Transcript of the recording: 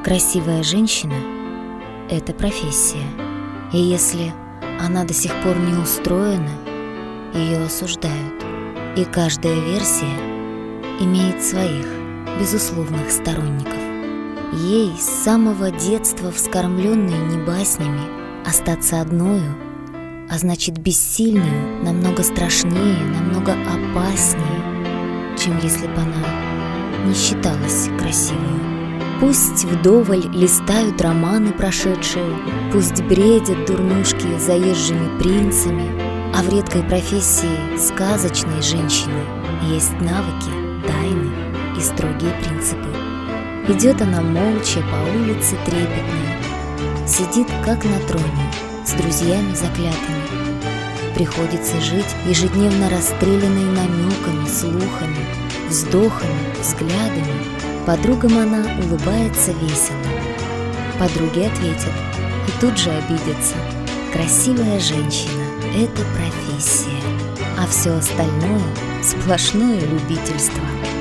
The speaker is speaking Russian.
Красивая женщина – это профессия, и если она до сих пор не устроена, ее осуждают, и каждая версия имеет своих безусловных сторонников. Ей с самого детства, вскормленной не баснями, остаться одною, а значит бессильную, намного страшнее, намного опаснее, чем если бы она не считалась красивой. Пусть вдоволь листают романы прошедшие, пусть бредят дурнушки заезжими принцами, а в редкой профессии сказочной женщины есть навыки, тайны и строгие принципы. Идет она молча по улице трепетной, сидит как на троне, с друзьями заклятыми. Приходится жить ежедневно расстрелянной намеками, слухами, вздохами, взглядами. Подругам она улыбается весело. Подруги ответят и тут же обидятся. Красивая женщина – это профессия, а все остальное – сплошное любительство.